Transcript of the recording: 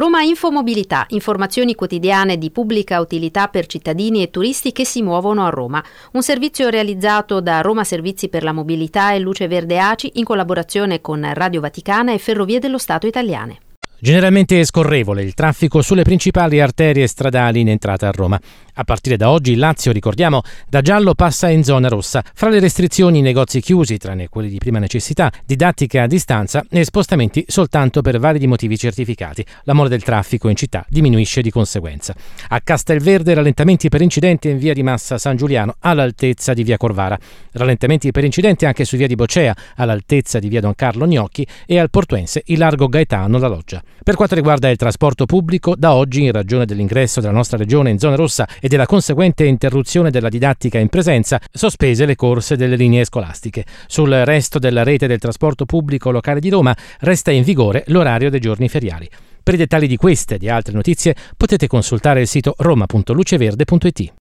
Roma Infomobilità, informazioni quotidiane di pubblica utilità per cittadini e turisti che si muovono a Roma. Un servizio realizzato da Roma Servizi per la Mobilità e Luce Verde ACI in collaborazione con Radio Vaticana e Ferrovie dello Stato italiane. Generalmente scorrevole il traffico sulle principali arterie stradali in entrata a Roma. A partire da oggi il Lazio, ricordiamo, da giallo passa in zona rossa. Fra le restrizioni i negozi chiusi, tranne quelli di prima necessità, didattica a distanza e spostamenti soltanto per validi motivi certificati. La mole del traffico in città diminuisce di conseguenza. A Castelverde rallentamenti per incidente in via di Massa San Giuliano all'altezza di via Corvara. Rallentamenti per incidente anche su via di Bocea all'altezza di via Don Carlo Gnocchi e al Portuense il largo Gaetano La Loggia. Per quanto riguarda il trasporto pubblico, da oggi, in ragione dell'ingresso della nostra regione in zona rossa e della conseguente interruzione della didattica in presenza, sospese le corse delle linee scolastiche. Sul resto della rete del trasporto pubblico locale di Roma resta in vigore l'orario dei giorni feriali. Per i dettagli di queste e di altre notizie potete consultare il sito roma.luceverde.it.